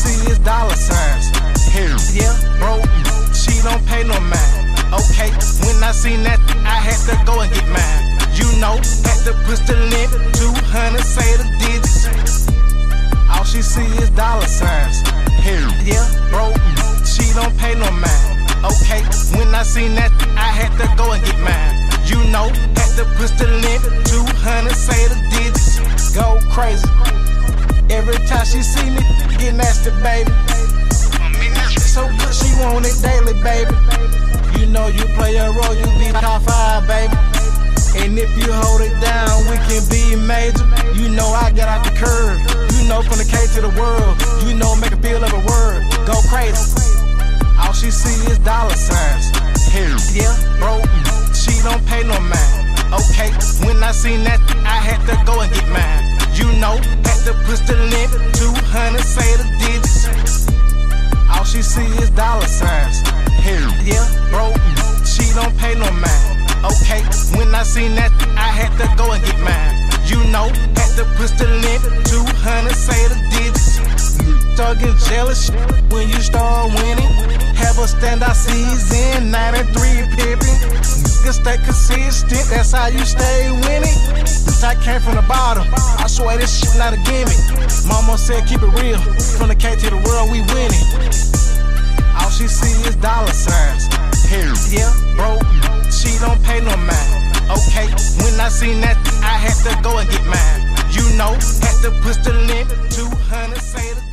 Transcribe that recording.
see is dollar signs. Hell yeah, bro, she don't pay no mind. Okay, when I seen that, I had to go and get mine. You know, had to push the limit, 200, say the digits. All she see is dollar signs. Hell yeah, bro, she don't pay no mind. Okay, when I seen that, I had to go and get mine. You know, had to push the limit, 200, say the digits. Go crazy. Every time she see me, get nasty, baby. So good, she want it daily, baby. You know you play a role, you be top 5, baby. And if you hold it down, we can be major. You know I get out the curve. You know from the K to the world. You know make a feel of a word. Go crazy. All she see is dollar signs. Hell yeah, bro, she don't pay no mind. Okay, when I seen that, I had to go and get mine. You know, had to push the limit, 200, say the digits. All she see is dollar signs. Hell yeah, bro, she don't pay no mind. Okay, when I seen that, I had to go and get mine. You know, had to push the limit, 200, say the digits. Start getting jealous when you start winning. Have a standout season, 93 Pippin. Niggas stay consistent, that's how you stay winning. I came from the bottom, I swear this shit not a gimmick. Mama said keep it real, from the K to the world we winning. All she see is dollar signs. Hell yeah, bro, she don't pay no mind. Okay, when I seen that, I had to go and get mine. You know, had to push the limit, 200, say the